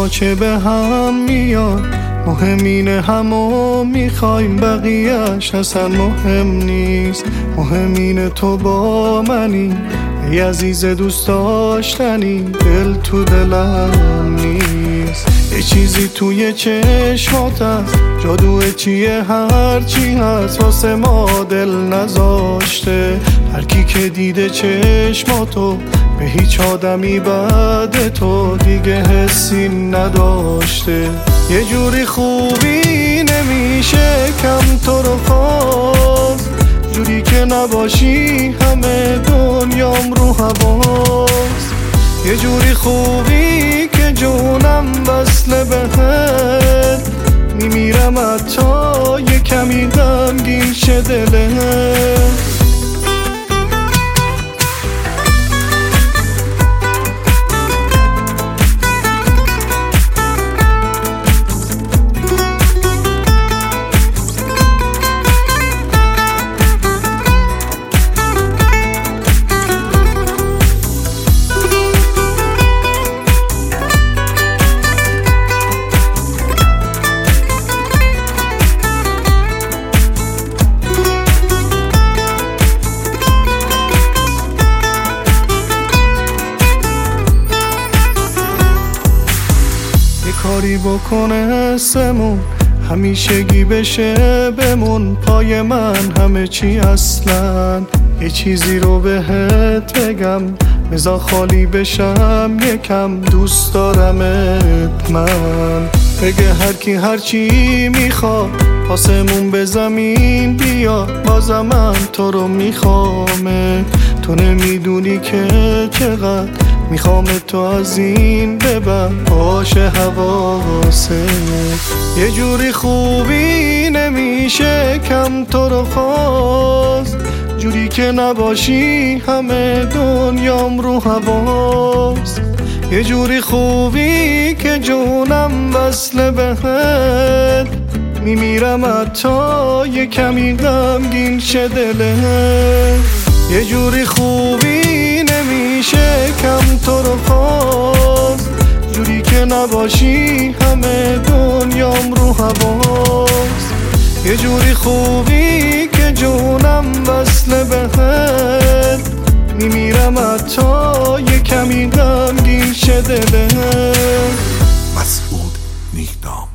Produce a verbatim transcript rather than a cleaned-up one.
ما چه به هم میاد، مهم اینه همو میخوایم، بقیهش اصلا مهم نیست. مهم اینه تو با منی ای عزیز دوست داشتنی، دل تو دلم نیست. یه چیزی توی چشمات هست، جادوه چیه هرچی هست واسه ما دل نذاشته. هر کی که دیده چشماتو به هیچ آدمی بعد تو دیگه حسی نداشته. یه جوری خوبی نمیشه کم تو رو خواست، جوری که نباشی همه دنیام رو هواست. یه جوری خوبی که جونم وصله بهت، میمیرم حتی یه کمی غمگین شه دلت. کاری بکنه اسمون همیشگی بشه بمون، پای من همه چی اصلا. یه چیزی رو بهت بگم بذار خالی بشم یکم، دوست دارمت من. بگه هر کی هر چی میخواد آسمون به زمین بیا، بازم من تو رو میخوامه. تو نمیدونی که چقدر میخوام تو از این ببر باشه حواست. یه جوری خوبی نمیشه کم تو رو خواست، جوری که نباشی همه دنیام رو هواست. یه جوری خوبی که جونم وصله بهت، میمیرم حتی یه کمی غمگین شه دلت. یه جوری خوبی نمیشه کم تو رو خواست، جوری که نباشی همه دنیام رو هواست. یه جوری خوبی که جونم وصله بهت، میمیرم حتی یه کمی غمگین شه دلت. مسعود نیکدام.